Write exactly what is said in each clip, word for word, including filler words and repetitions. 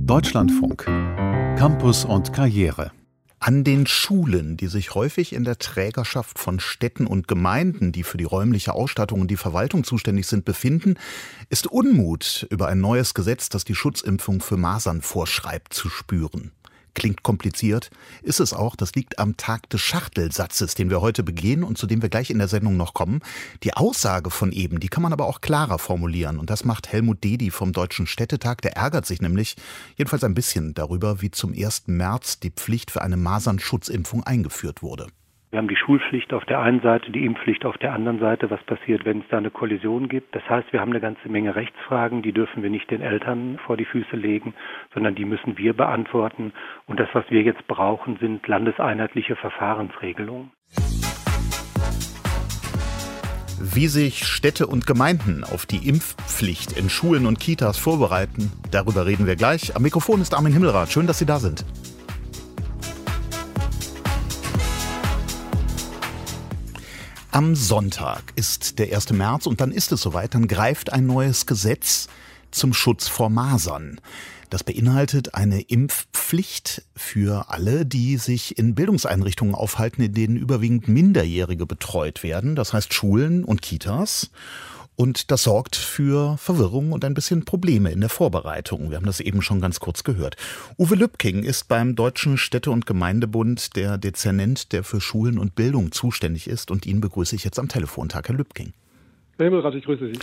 Deutschlandfunk. Campus und Karriere. An den Schulen, die sich häufig in der Trägerschaft von Städten und Gemeinden, die für die räumliche Ausstattung und die Verwaltung zuständig sind, befinden, ist Unmut über ein neues Gesetz, das die Schutzimpfung für Masern vorschreibt, zu spüren. Klingt kompliziert, ist es auch. Das liegt am Tag des Schachtelsatzes, den wir heute begehen und zu dem wir gleich in der Sendung noch kommen. Die Aussage von eben, die kann man aber auch klarer formulieren. Und das macht Helmut Dedi vom Deutschen Städtetag. Der ärgert sich nämlich jedenfalls ein bisschen darüber, wie zum ersten März die Pflicht für eine Masernschutzimpfung eingeführt wurde. Wir haben die Schulpflicht auf der einen Seite, die Impfpflicht auf der anderen Seite. Was passiert, wenn es da eine Kollision gibt? Das heißt, wir haben eine ganze Menge Rechtsfragen, die dürfen wir nicht den Eltern vor die Füße legen, sondern die müssen wir beantworten. Und das, was wir jetzt brauchen, sind landeseinheitliche Verfahrensregelungen. Wie sich Städte und Gemeinden auf die Impfpflicht in Schulen und Kitas vorbereiten, darüber reden wir gleich. Am Mikrofon ist Armin Himmelrath. Schön, dass Sie da sind. Am Sonntag ist der erste März und dann ist es soweit, dann greift ein neues Gesetz zum Schutz vor Masern. Das beinhaltet eine Impfpflicht für alle, die sich in Bildungseinrichtungen aufhalten, in denen überwiegend Minderjährige betreut werden, das heißt Schulen und Kitas. Und das sorgt für Verwirrung und ein bisschen Probleme in der Vorbereitung. Wir haben das eben schon ganz kurz gehört. Uwe Lübking ist beim Deutschen Städte- und Gemeindebund der Dezernent, der für Schulen und Bildung zuständig ist. Und ihn begrüße ich jetzt am Telefontag. Herr Lübking. Herr Himmelrath, ich grüße Sie.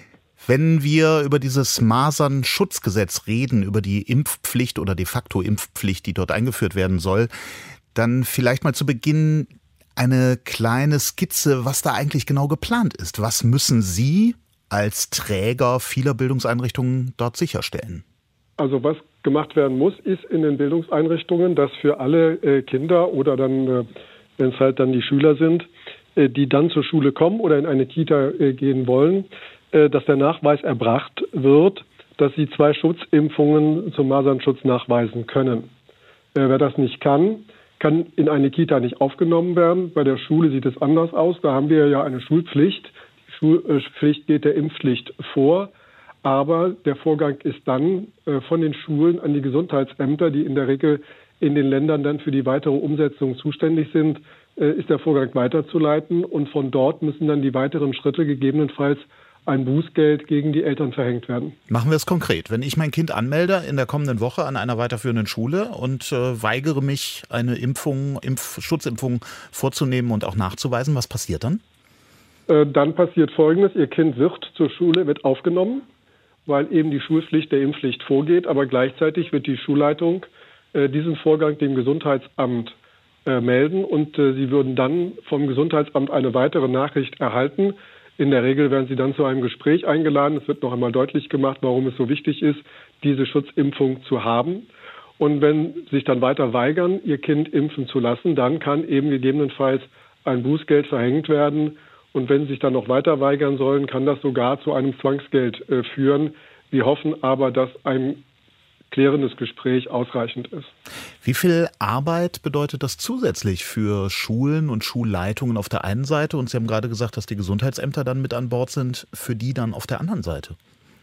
Wenn wir über dieses Masernschutzgesetz reden, über die Impfpflicht oder de facto Impfpflicht, die dort eingeführt werden soll, dann vielleicht mal zu Beginn eine kleine Skizze, was da eigentlich genau geplant ist. Was müssen Sie als Träger vieler Bildungseinrichtungen dort sicherstellen? Also was gemacht werden muss, ist in den Bildungseinrichtungen, dass für alle äh, Kinder oder dann, äh, wenn es halt dann die Schüler sind, äh, die dann zur Schule kommen oder in eine Kita äh, gehen wollen, äh, dass der Nachweis erbracht wird, dass sie zwei Schutzimpfungen zum Masernschutz nachweisen können. Äh, wer das nicht kann, kann in eine Kita nicht aufgenommen werden. Bei der Schule sieht es anders aus. Da haben wir ja eine Schulpflicht. Die Schulpflicht geht der Impfpflicht vor. Aber der Vorgang ist dann äh, von den Schulen an die Gesundheitsämter, die in der Regel in den Ländern dann für die weitere Umsetzung zuständig sind, äh, ist der Vorgang weiterzuleiten. Und von dort müssen dann die weiteren Schritte gegebenenfalls ein Bußgeld gegen die Eltern verhängt werden. Machen wir es konkret. Wenn ich mein Kind anmelde in der kommenden Woche an einer weiterführenden Schule und äh, weigere mich, eine Impfung, Impf- Schutzimpfung vorzunehmen und auch nachzuweisen, was passiert dann? Äh, dann passiert Folgendes. Ihr Kind wird zur Schule, wird aufgenommen, weil eben die Schulpflicht der Impfpflicht vorgeht. Aber gleichzeitig wird die Schulleitung äh, diesen Vorgang dem Gesundheitsamt äh, melden. Und äh, sie würden dann vom Gesundheitsamt eine weitere Nachricht erhalten. In der Regel werden sie dann zu einem Gespräch eingeladen. Es wird noch einmal deutlich gemacht, warum es so wichtig ist, diese Schutzimpfung zu haben. Und wenn sie sich dann weiter weigern, ihr Kind impfen zu lassen, dann kann eben gegebenenfalls ein Bußgeld verhängt werden. Und wenn sie sich dann noch weiter weigern sollen, kann das sogar zu einem Zwangsgeld äh, führen. Wir hoffen aber, dass ein klärendes Gespräch ausreichend ist. Wie viel Arbeit bedeutet das zusätzlich für Schulen und Schulleitungen auf der einen Seite? Und Sie haben gerade gesagt, dass die Gesundheitsämter dann mit an Bord sind, für die dann auf der anderen Seite?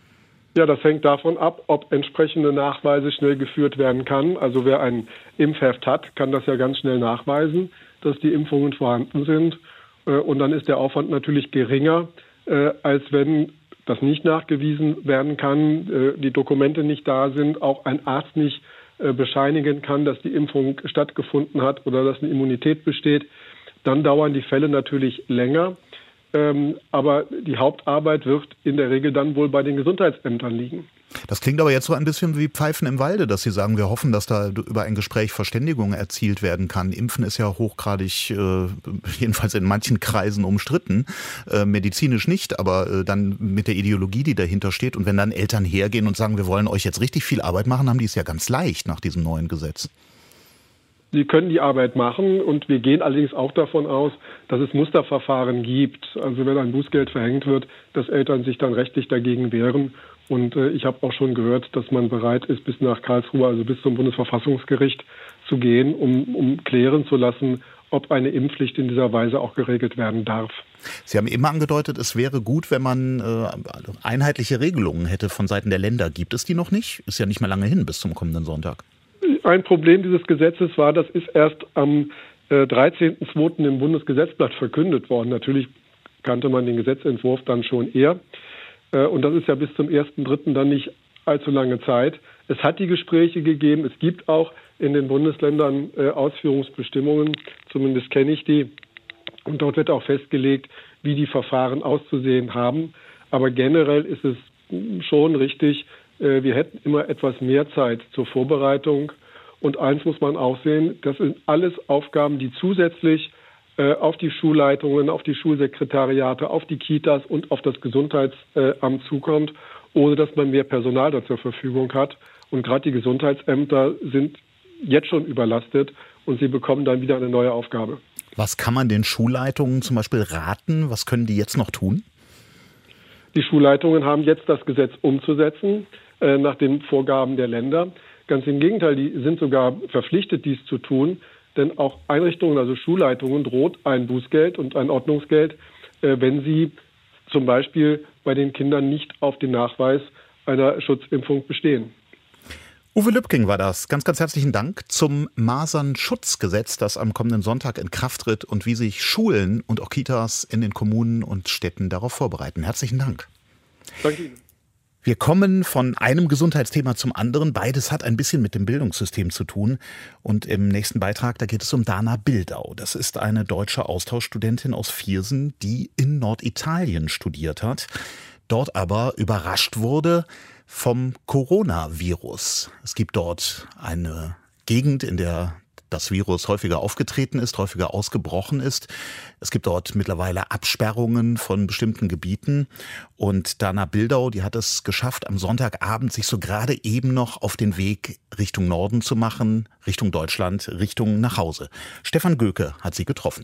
Ja, das hängt davon ab, ob entsprechende Nachweise schnell geführt werden kann. Also wer ein Impfheft hat, kann das ja ganz schnell nachweisen, dass die Impfungen vorhanden sind. Und dann ist der Aufwand natürlich geringer, als wenn das nicht nachgewiesen werden kann, äh, die Dokumente nicht da sind, auch ein Arzt nicht äh, bescheinigen kann, dass die Impfung stattgefunden hat oder dass eine Immunität besteht, dann dauern die Fälle natürlich länger. Ähm, aber die Hauptarbeit wird in der Regel dann wohl bei den Gesundheitsämtern liegen. Das klingt aber jetzt so ein bisschen wie Pfeifen im Walde, dass Sie sagen, wir hoffen, dass da über ein Gespräch Verständigung erzielt werden kann. Impfen ist ja hochgradig, äh, jedenfalls in manchen Kreisen umstritten, äh, medizinisch nicht, aber äh, dann mit der Ideologie, die dahinter steht. Und wenn dann Eltern hergehen und sagen, wir wollen euch jetzt richtig viel Arbeit machen, haben die es ja ganz leicht nach diesem neuen Gesetz. Sie können die Arbeit machen und wir gehen allerdings auch davon aus, dass es Musterverfahren gibt. Also wenn ein Bußgeld verhängt wird, dass Eltern sich dann rechtlich dagegen wehren. Und äh, ich habe auch schon gehört, dass man bereit ist, bis nach Karlsruhe, also bis zum Bundesverfassungsgericht zu gehen, um, um klären zu lassen, ob eine Impfpflicht in dieser Weise auch geregelt werden darf. Sie haben immer angedeutet, es wäre gut, wenn man äh, einheitliche Regelungen hätte von Seiten der Länder. Gibt es die noch nicht? Ist ja nicht mehr lange hin bis zum kommenden Sonntag. Ein Problem dieses Gesetzes war, das ist erst am äh, dreizehnten zweiten im Bundesgesetzblatt verkündet worden. Natürlich kannte man den Gesetzentwurf dann schon eher. Äh, und das ist ja bis zum ersten dritten dann nicht allzu lange Zeit. Es hat die Gespräche gegeben. Es gibt auch in den Bundesländern äh, Ausführungsbestimmungen. Zumindest kenne ich die. Und dort wird auch festgelegt, wie die Verfahren auszusehen haben. Aber generell ist es schon richtig, äh, wir hätten immer etwas mehr Zeit zur Vorbereitung. Und eins muss man auch sehen, das sind alles Aufgaben, die zusätzlich äh, auf die Schulleitungen, auf die Schulsekretariate, auf die Kitas und auf das Gesundheitsamt zukommt, ohne dass man mehr Personal da zur Verfügung hat. Und gerade die Gesundheitsämter sind jetzt schon überlastet und sie bekommen dann wieder eine neue Aufgabe. Was kann man den Schulleitungen zum Beispiel raten? Was können die jetzt noch tun? Die Schulleitungen haben jetzt das Gesetz umzusetzen äh, nach den Vorgaben der Länder. Ganz im Gegenteil, die sind sogar verpflichtet, dies zu tun. Denn auch Einrichtungen, also Schulleitungen, droht ein Bußgeld und ein Ordnungsgeld, äh, wenn sie zum Beispiel bei den Kindern nicht auf den Nachweis einer Schutzimpfung bestehen. Uwe Lübking war das. Ganz, ganz herzlichen Dank zum Masernschutzgesetz, das am kommenden Sonntag in Kraft tritt und wie sich Schulen und auch Kitas in den Kommunen und Städten darauf vorbereiten. Herzlichen Dank. Danke Ihnen. Wir kommen von einem Gesundheitsthema zum anderen. Beides hat ein bisschen mit dem Bildungssystem zu tun. Und im nächsten Beitrag, da geht es um Dana Bildau. Das ist eine deutsche Austauschstudentin aus Viersen, die in Norditalien studiert hat, dort aber überrascht wurde vom Coronavirus. Es gibt dort eine Gegend, in der das Virus häufiger aufgetreten ist, häufiger ausgebrochen ist. Es gibt dort mittlerweile Absperrungen von bestimmten Gebieten. Und Dana Bildau, die hat es geschafft, am Sonntagabend sich so gerade eben noch auf den Weg Richtung Norden zu machen, Richtung Deutschland, Richtung nach Hause. Stefan Göke hat sie getroffen.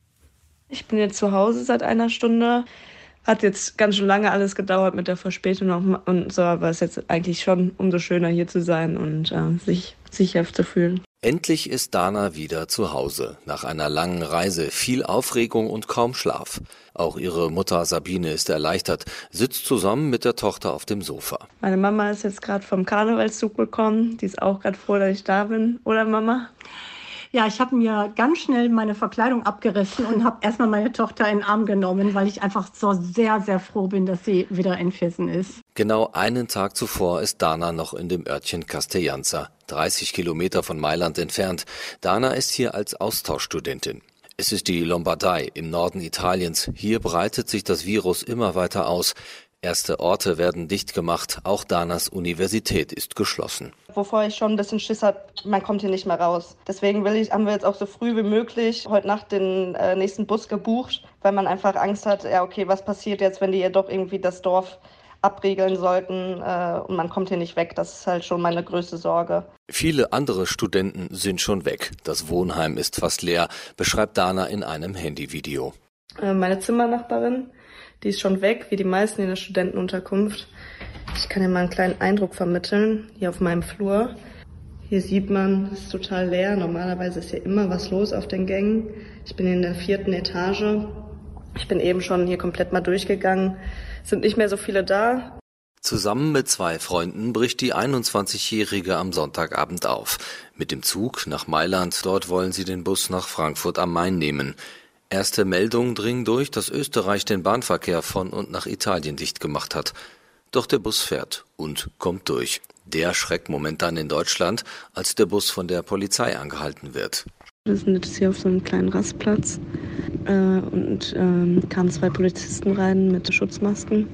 Ich bin jetzt zu Hause seit einer Stunde. Hat jetzt ganz schön lange alles gedauert mit der Verspätung noch und so, aber es ist jetzt eigentlich schon umso schöner hier zu sein und äh, sich sicher zu fühlen. Endlich ist Dana wieder zu Hause. Nach einer langen Reise, viel Aufregung und kaum Schlaf. Auch ihre Mutter Sabine ist erleichtert, sitzt zusammen mit der Tochter auf dem Sofa. Meine Mama ist jetzt gerade vom Karnevalszug gekommen. Die ist auch gerade froh, dass ich da bin. Oder Mama? Ja, ich habe mir ganz schnell meine Verkleidung abgerissen und habe erstmal meine Tochter in den Arm genommen, weil ich einfach so sehr, sehr froh bin, dass sie wieder in Viersen ist. Genau einen Tag zuvor ist Dana noch in dem Örtchen Castellanza, dreißig Kilometer von Mailand entfernt. Dana ist hier als Austauschstudentin. Es ist die Lombardei im Norden Italiens. Hier breitet sich das Virus immer weiter aus. Erste Orte werden dicht gemacht, auch Danas Universität ist geschlossen. Wovor ich schon ein bisschen Schiss habe, man kommt hier nicht mehr raus. Deswegen will ich, haben wir jetzt auch so früh wie möglich heute Nacht den äh, nächsten Bus gebucht, weil man einfach Angst hat, ja okay, was passiert jetzt, wenn die ja doch irgendwie das Dorf abriegeln sollten äh, und man kommt hier nicht weg. Das ist halt schon meine größte Sorge. Viele andere Studenten sind schon weg. Das Wohnheim ist fast leer, beschreibt Dana in einem Handyvideo. Äh, meine Zimmernachbarin, die ist schon weg, wie die meisten in der Studentenunterkunft. Ich kann dir mal einen kleinen Eindruck vermitteln, hier auf meinem Flur. Hier sieht man, es ist total leer. Normalerweise ist hier immer was los auf den Gängen. Ich bin in der vierten Etage. Ich bin eben schon hier komplett mal durchgegangen. Es sind nicht mehr so viele da. Zusammen mit zwei Freunden bricht die einundzwanzigjährige am Sonntagabend auf. Mit dem Zug nach Mailand, dort wollen sie den Bus nach Frankfurt am Main nehmen. Erste Meldungen dringen durch, dass Österreich den Bahnverkehr von und nach Italien dicht gemacht hat. Doch der Bus fährt und kommt durch. Der Schreck momentan in Deutschland, als der Bus von der Polizei angehalten wird. Wir sind jetzt hier auf so einem kleinen Rastplatz äh, und äh, kamen zwei Polizisten rein mit Schutzmasken.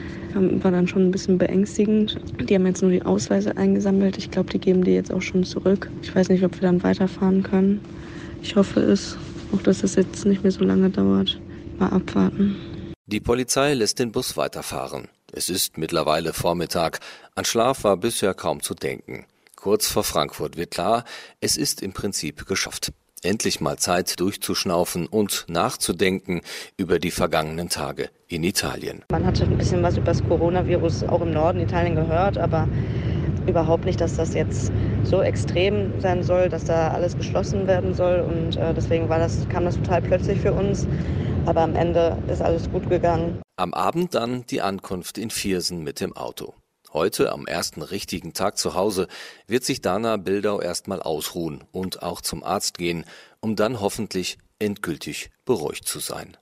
War dann schon ein bisschen beängstigend. Die haben jetzt nur die Ausweise eingesammelt. Ich glaube, die geben die jetzt auch schon zurück. Ich weiß nicht, ob wir dann weiterfahren können. Ich hoffe es. Auch dass es jetzt nicht mehr so lange dauert. Mal abwarten. Die Polizei lässt den Bus weiterfahren. Es ist mittlerweile Vormittag. An Schlaf war bisher kaum zu denken. Kurz vor Frankfurt wird klar, es ist im Prinzip geschafft. Endlich mal Zeit durchzuschnaufen und nachzudenken über die vergangenen Tage in Italien. Man hatte ein bisschen was über das Coronavirus auch im Norden Italien gehört, aber überhaupt nicht, dass das jetzt so extrem sein soll, dass da alles geschlossen werden soll. Und äh, deswegen war das, kam das total plötzlich für uns. Aber am Ende ist alles gut gegangen. Am Abend dann die Ankunft in Viersen mit dem Auto. Heute, am ersten richtigen Tag zu Hause, wird sich Dana Bildau erstmal ausruhen und auch zum Arzt gehen, um dann hoffentlich endgültig beruhigt zu sein.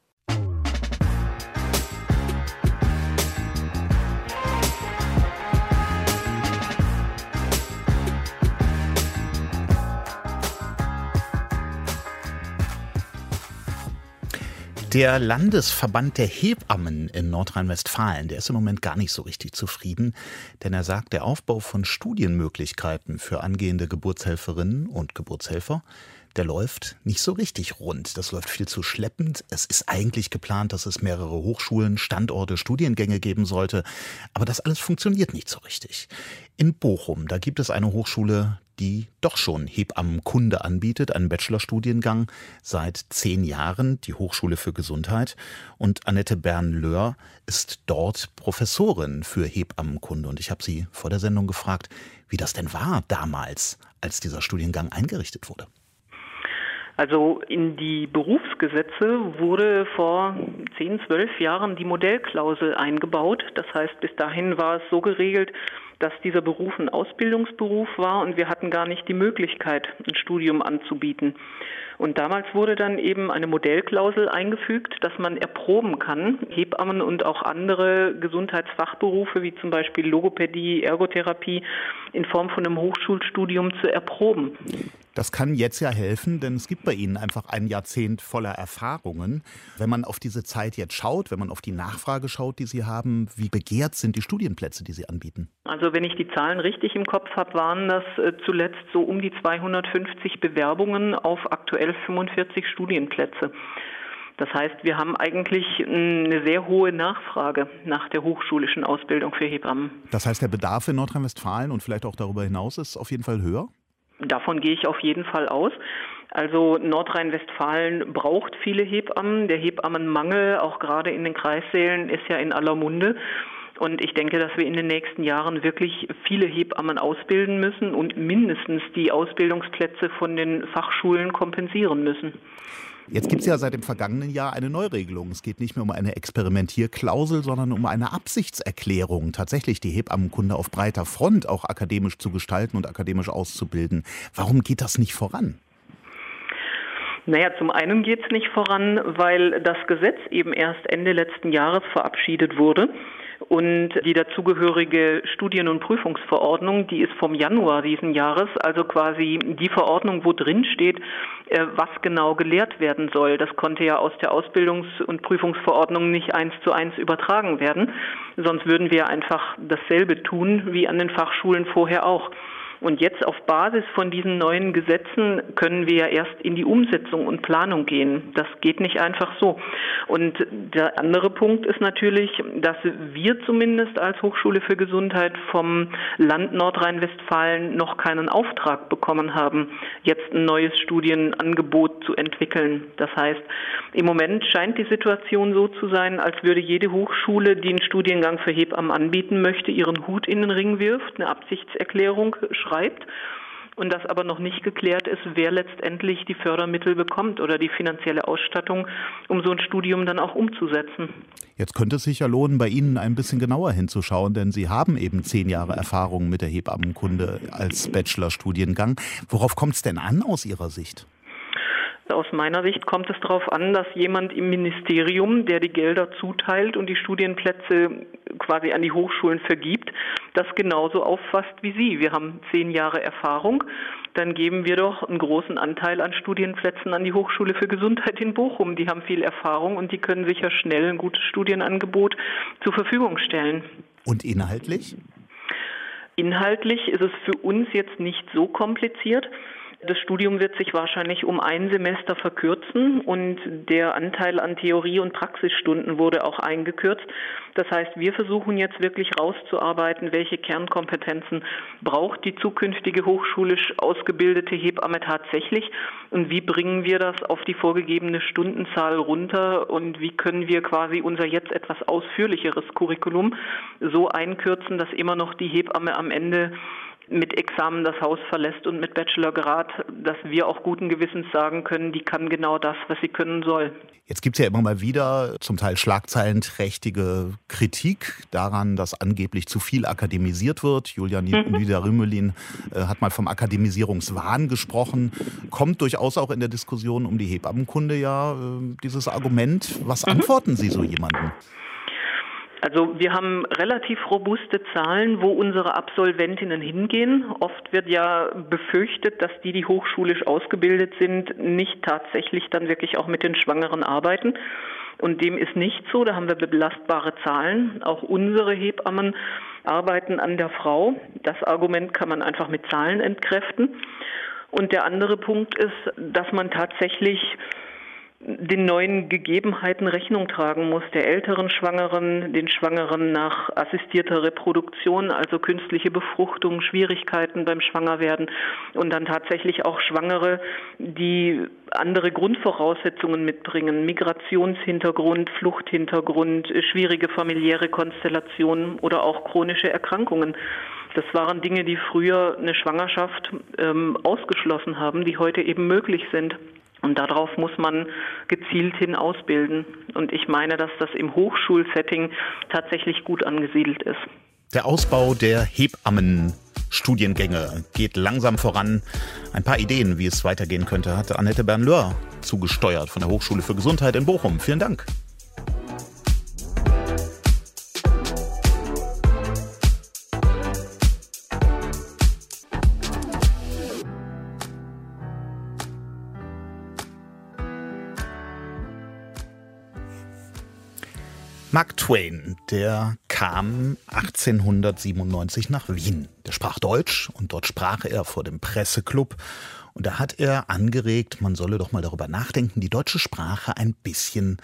Der Landesverband der Hebammen in Nordrhein-Westfalen, der ist im Moment gar nicht so richtig zufrieden, denn er sagt, der Aufbau von Studienmöglichkeiten für angehende Geburtshelferinnen und Geburtshelfer, der läuft nicht so richtig rund. Das läuft viel zu schleppend. Es ist eigentlich geplant, dass es mehrere Hochschulen, Standorte, Studiengänge geben sollte. Aber das alles funktioniert nicht so richtig. In Bochum, da gibt es eine Hochschule, die doch schon Hebammenkunde anbietet, einen Bachelorstudiengang seit zehn Jahren, die Hochschule für Gesundheit. Und Annette Bernlöhr ist dort Professorin für Hebammenkunde. Und ich habe sie vor der Sendung gefragt, wie das denn war damals, als dieser Studiengang eingerichtet wurde. Also in die Berufsgesetze wurde vor zehn, zwölf Jahren die Modellklausel eingebaut. Das heißt, bis dahin war es so geregelt, dass dieser Beruf ein Ausbildungsberuf war und wir hatten gar nicht die Möglichkeit, ein Studium anzubieten. Und damals wurde dann eben eine Modellklausel eingefügt, dass man erproben kann, Hebammen und auch andere Gesundheitsfachberufe wie zum Beispiel Logopädie, Ergotherapie in Form von einem Hochschulstudium zu erproben. Das kann jetzt ja helfen, denn es gibt bei Ihnen einfach ein Jahrzehnt voller Erfahrungen. Wenn man auf diese Zeit jetzt schaut, wenn man auf die Nachfrage schaut, die Sie haben, wie begehrt sind die Studienplätze, die Sie anbieten? Also wenn ich die Zahlen richtig im Kopf habe, waren das zuletzt so um die zweihundertfünfzig Bewerbungen auf aktuell fünfundvierzig Studienplätze. Das heißt, wir haben eigentlich eine sehr hohe Nachfrage nach der hochschulischen Ausbildung für Hebammen. Das heißt, der Bedarf in Nordrhein-Westfalen und vielleicht auch darüber hinaus ist auf jeden Fall höher? Davon gehe ich auf jeden Fall aus. Also Nordrhein-Westfalen braucht viele Hebammen. Der Hebammenmangel, auch gerade in den Kreissälen, ist ja in aller Munde. Und ich denke, dass wir in den nächsten Jahren wirklich viele Hebammen ausbilden müssen und mindestens die Ausbildungsplätze von den Fachschulen kompensieren müssen. Jetzt gibt es ja seit dem vergangenen Jahr eine Neuregelung. Es geht nicht mehr um eine Experimentierklausel, sondern um eine Absichtserklärung, tatsächlich die Hebammenkunde auf breiter Front auch akademisch zu gestalten und akademisch auszubilden. Warum geht das nicht voran? Naja, zum einen geht es nicht voran, weil das Gesetz eben erst Ende letzten Jahres verabschiedet wurde. Und die dazugehörige Studien- und Prüfungsverordnung, die ist vom Januar diesen Jahres, also quasi die Verordnung, wo drin steht, was genau gelehrt werden soll. Das konnte ja aus der Ausbildungs- und Prüfungsverordnung nicht eins zu eins übertragen werden. Sonst würden wir einfach dasselbe tun wie an den Fachschulen vorher auch. Und jetzt auf Basis von diesen neuen Gesetzen können wir ja erst in die Umsetzung und Planung gehen. Das geht nicht einfach so. Und der andere Punkt ist natürlich, dass wir zumindest als Hochschule für Gesundheit vom Land Nordrhein-Westfalen noch keinen Auftrag bekommen haben, jetzt ein neues Studienangebot zu entwickeln. Das heißt, im Moment scheint die Situation so zu sein, als würde jede Hochschule, die einen Studiengang für Hebammen anbieten möchte, ihren Hut in den Ring wirft, eine Absichtserklärung schreibt und das aber noch nicht geklärt ist, wer letztendlich die Fördermittel bekommt oder die finanzielle Ausstattung, um so ein Studium dann auch umzusetzen. Jetzt könnte es sich ja lohnen, bei Ihnen ein bisschen genauer hinzuschauen, denn Sie haben eben zehn Jahre Erfahrung mit der Hebammenkunde als Bachelorstudiengang. Worauf kommt es denn an aus Ihrer Sicht? Aus meiner Sicht kommt es darauf an, dass jemand im Ministerium, der die Gelder zuteilt und die Studienplätze quasi an die Hochschulen vergibt, das genauso auffasst wie Sie. Wir haben zehn Jahre Erfahrung, dann geben wir doch einen großen Anteil an Studienplätzen an die Hochschule für Gesundheit in Bochum. Die haben viel Erfahrung und die können sicher schnell ein gutes Studienangebot zur Verfügung stellen. Und inhaltlich? Inhaltlich ist es für uns jetzt nicht so kompliziert. Das Studium wird sich wahrscheinlich um ein Semester verkürzen und der Anteil an Theorie- und Praxisstunden wurde auch eingekürzt. Das heißt, wir versuchen jetzt wirklich rauszuarbeiten, welche Kernkompetenzen braucht die zukünftige hochschulisch ausgebildete Hebamme tatsächlich und wie bringen wir das auf die vorgegebene Stundenzahl runter und wie können wir quasi unser jetzt etwas ausführlicheres Curriculum so einkürzen, dass immer noch die Hebamme am Ende mit Examen das Haus verlässt und mit Bachelorgrad, dass wir auch guten Gewissens sagen können, die kann genau das, was sie können soll. Jetzt gibt es ja immer mal wieder zum Teil schlagzeilenträchtige Kritik daran, dass angeblich zu viel akademisiert wird. Julia Mhm. Nieder-Rümelin äh, hat mal vom Akademisierungswahn gesprochen. Kommt durchaus auch in der Diskussion um die Hebammenkunde ja äh, dieses Argument. Was antworten Sie so jemandem? Also wir haben relativ robuste Zahlen, wo unsere Absolventinnen hingehen. Oft wird ja befürchtet, dass die, die hochschulisch ausgebildet sind, nicht tatsächlich dann wirklich auch mit den Schwangeren arbeiten. Und dem ist nicht so. Da haben wir belastbare Zahlen. Auch unsere Hebammen arbeiten an der Frau. Das Argument kann man einfach mit Zahlen entkräften. Und der andere Punkt ist, dass man tatsächlich den neuen Gegebenheiten Rechnung tragen muss, der älteren Schwangeren, den Schwangeren nach assistierter Reproduktion, also künstliche Befruchtung, Schwierigkeiten beim Schwangerwerden und dann tatsächlich auch Schwangere, die andere Grundvoraussetzungen mitbringen, Migrationshintergrund, Fluchthintergrund, schwierige familiäre Konstellationen oder auch chronische Erkrankungen. Das waren Dinge, die früher eine Schwangerschaft ähm, ausgeschlossen haben, die heute eben möglich sind. Und darauf muss man gezielt hin ausbilden. Und ich meine, dass das im Hochschulsetting tatsächlich gut angesiedelt ist. Der Ausbau der Hebammenstudiengänge geht langsam voran. Ein paar Ideen, wie es weitergehen könnte, hat Annette Bernlöhr zugesteuert von der Hochschule für Gesundheit in Bochum. Vielen Dank. Mark Twain, der kam achtzehnhundertsiebenundneunzig nach Wien. Der sprach Deutsch und dort sprach er vor dem Presseclub. Und da hat er angeregt, man solle doch mal darüber nachdenken, die deutsche Sprache ein bisschen,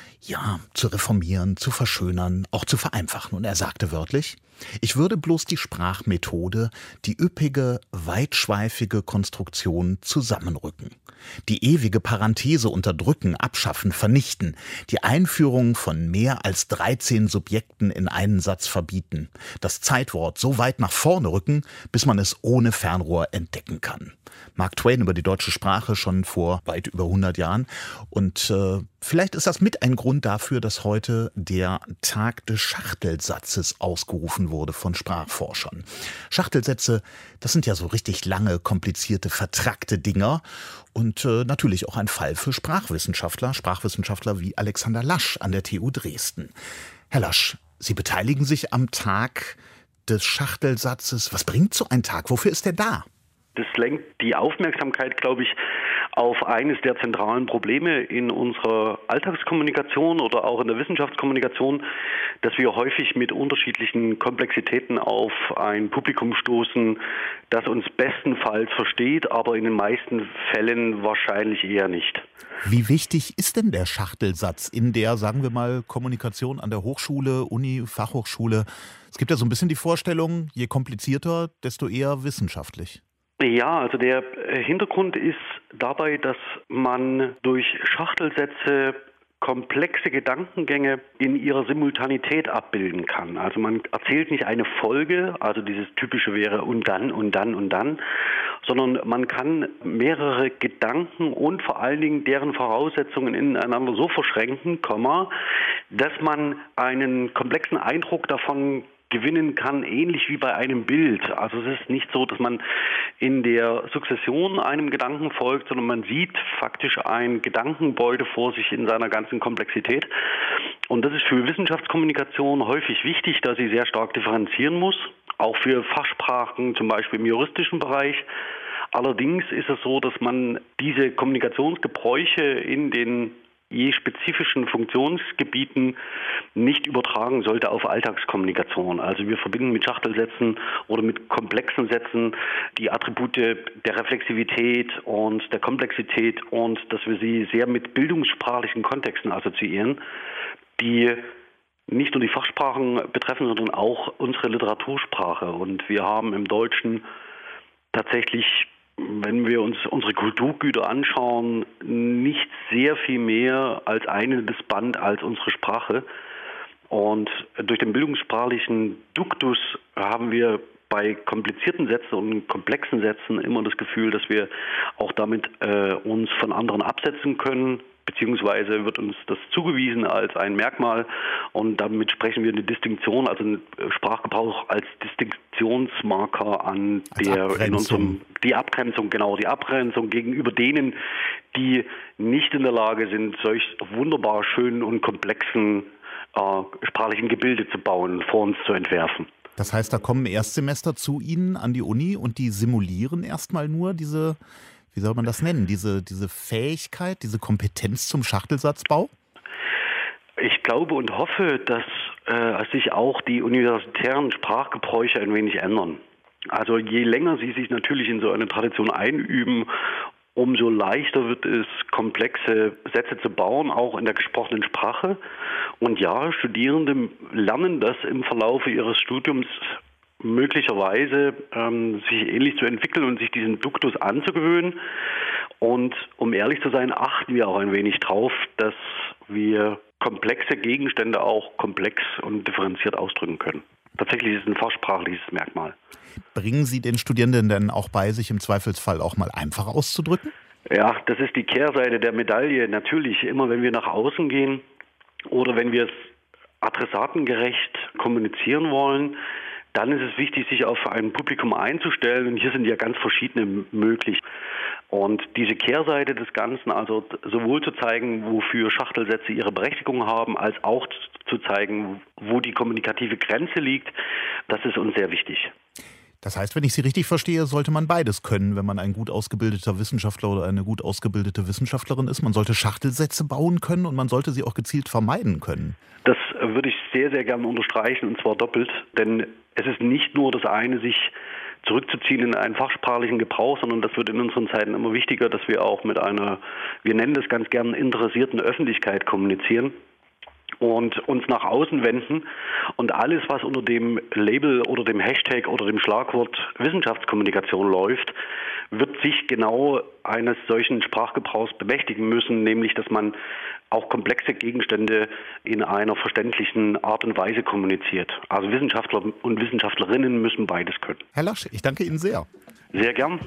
ja, zu reformieren, zu verschönern, auch zu vereinfachen. Und er sagte wörtlich: Ich würde bloß die Sprachmethode, die üppige, weitschweifige Konstruktion zusammenrücken. Die ewige Parenthese unterdrücken, abschaffen, vernichten. Die Einführung von mehr als dreizehn Subjekten in einen Satz verbieten. Das Zeitwort so weit nach vorne rücken, bis man es ohne Fernrohr entdecken kann. Mark Twain über die deutsche Sprache schon vor weit über hundert Jahren. Und äh, vielleicht ist das mit ein Grund dafür, dass heute der Tag des Schachtelsatzes ausgerufen wurde von Sprachforschern. Schachtelsätze, das sind ja so richtig lange, komplizierte, vertrackte Dinger. Und äh, natürlich auch ein Fall für Sprachwissenschaftler, Sprachwissenschaftler wie Alexander Lasch an der T U Dresden. Herr Lasch, Sie beteiligen sich am Tag des Schachtelsatzes. Was bringt so ein Tag? Wofür ist der da? Das lenkt die Aufmerksamkeit, glaube ich, auf eines der zentralen Probleme in unserer Alltagskommunikation oder auch in der Wissenschaftskommunikation, dass wir häufig mit unterschiedlichen Komplexitäten auf ein Publikum stoßen, das uns bestenfalls versteht, aber in den meisten Fällen wahrscheinlich eher nicht. Wie wichtig ist denn der Schachtelsatz in der, sagen wir mal, Kommunikation an der Hochschule, Uni, Fachhochschule? Es gibt ja so ein bisschen die Vorstellung, je komplizierter, desto eher wissenschaftlich. Ja, also der Hintergrund ist dabei, dass man durch Schachtelsätze komplexe Gedankengänge in ihrer Simultanität abbilden kann. Also man erzählt nicht eine Folge, also dieses typische wäre und dann und dann und dann, sondern man kann mehrere Gedanken und vor allen Dingen deren Voraussetzungen ineinander so verschränken, dass man einen komplexen Eindruck davon gewinnen kann, ähnlich wie bei einem Bild. Also es ist nicht so, dass man in der Sukzession einem Gedanken folgt, sondern man sieht faktisch ein Gedankengebäude vor sich in seiner ganzen Komplexität. Und das ist für Wissenschaftskommunikation häufig wichtig, da sie sehr stark differenzieren muss, auch für Fachsprachen, zum Beispiel im juristischen Bereich. Allerdings ist es so, dass man diese Kommunikationsgebräuche in den je spezifischen Funktionsgebieten nicht übertragen sollte auf Alltagskommunikation. Also wir verbinden mit Schachtelsätzen oder mit komplexen Sätzen die Attribute der Reflexivität und der Komplexität und dass wir sie sehr mit bildungssprachlichen Kontexten assoziieren, die nicht nur die Fachsprachen betreffen, sondern auch unsere Literatursprache. Und wir haben im Deutschen tatsächlich, wenn wir uns unsere Kulturgüter anschauen, nicht sehr viel mehr als eines Band als unsere Sprache. Und durch den bildungssprachlichen Duktus haben wir bei komplizierten Sätzen und komplexen Sätzen immer das Gefühl, dass wir auch damit äh, uns von anderen absetzen können, beziehungsweise wird uns das zugewiesen als ein Merkmal und damit sprechen wir eine Distinktion, also einen Sprachgebrauch als Distinktionsmarker an, als der in unserem, die Abgrenzung, genau, die Abgrenzung gegenüber denen, die nicht in der Lage sind, solch wunderbar schönen und komplexen äh, sprachlichen Gebilde zu bauen, vor uns zu entwerfen. Das heißt, da kommen Erstsemester zu Ihnen an die Uni und die simulieren erstmal nur diese, wie soll man das nennen, diese, diese Fähigkeit, diese Kompetenz zum Schachtelsatzbau? Ich glaube und hoffe, dass äh, sich auch die universitären Sprachgebräuche ein wenig ändern. Also je länger sie sich natürlich in so eine Tradition einüben, umso leichter wird es, komplexe Sätze zu bauen, auch in der gesprochenen Sprache. Und ja, Studierende lernen das im Verlaufe ihres Studiums möglicherweise, ähm, sich ähnlich zu entwickeln und sich diesen Duktus anzugewöhnen. Und um ehrlich zu sein, achten wir auch ein wenig drauf, dass wir komplexe Gegenstände auch komplex und differenziert ausdrücken können. Tatsächlich ist es ein fachsprachliches Merkmal. Bringen Sie den Studierenden denn auch bei, sich im Zweifelsfall auch mal einfach auszudrücken? Ja, das ist die Kehrseite der Medaille. Natürlich, immer wenn wir nach außen gehen oder wenn wir es adressatengerecht kommunizieren wollen, dann ist es wichtig, sich auf ein Publikum einzustellen. Und hier sind ja ganz verschiedene möglich. Und diese Kehrseite des Ganzen, also sowohl zu zeigen, wofür Schachtelsätze ihre Berechtigung haben, als auch zu zeigen, wo die kommunikative Grenze liegt, das ist uns sehr wichtig. Das heißt, wenn ich Sie richtig verstehe, sollte man beides können, wenn man ein gut ausgebildeter Wissenschaftler oder eine gut ausgebildete Wissenschaftlerin ist. Man sollte Schachtelsätze bauen können und man sollte sie auch gezielt vermeiden können. Das würde ich sehr, sehr gerne unterstreichen, und zwar doppelt. Denn es ist nicht nur das eine, sich zurückzuziehen in einen fachsprachlichen Gebrauch, sondern das wird in unseren Zeiten immer wichtiger, dass wir auch mit einer, wir nennen das ganz gern, interessierten Öffentlichkeit kommunizieren und uns nach außen wenden. Und alles, was unter dem Label oder dem Hashtag oder dem Schlagwort Wissenschaftskommunikation läuft, wird sich genau eines solchen Sprachgebrauchs bemächtigen müssen, nämlich dass man auch komplexe Gegenstände in einer verständlichen Art und Weise kommuniziert. Also Wissenschaftler und Wissenschaftlerinnen müssen beides können. Herr Lasch, ich danke Ihnen sehr. Sehr gern.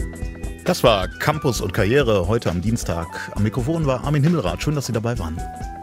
Das war Campus und Karriere heute am Dienstag. Am Mikrofon war Armin Himmelrath. Schön, dass Sie dabei waren.